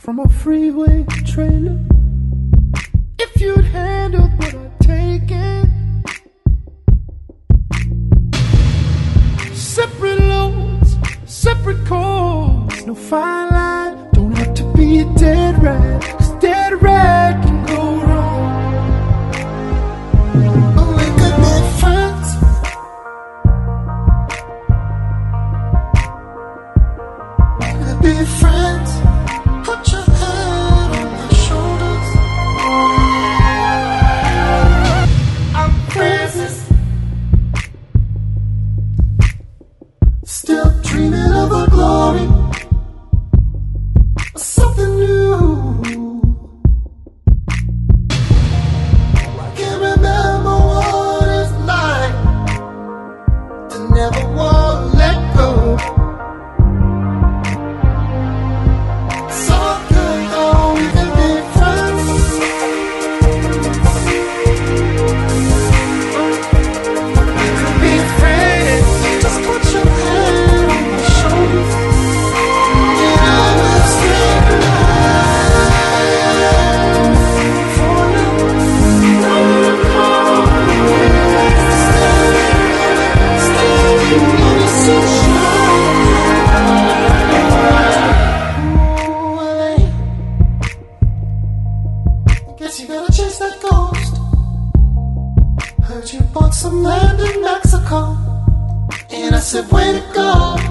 from a freeway trailer. If you'd handled what I'd taken, separate loads, separate calls, no fine line, don't have to be a dead rat, 'cause dead rat can go wrong. Oh, we could be friends. We could be friends. Put your head on my shoulders. I'm Francis, still dreaming of a glory, something new. I can't remember what it's like to never want to let go. So good though, we can be friends. We can be friends. Just put your head on my shoulders, and I will stay alive for you. Stay on the sunshine. Ooh, LA, I guess you gotta chase that ghost. Heard you bought some land in Mexico, and I said, way to go.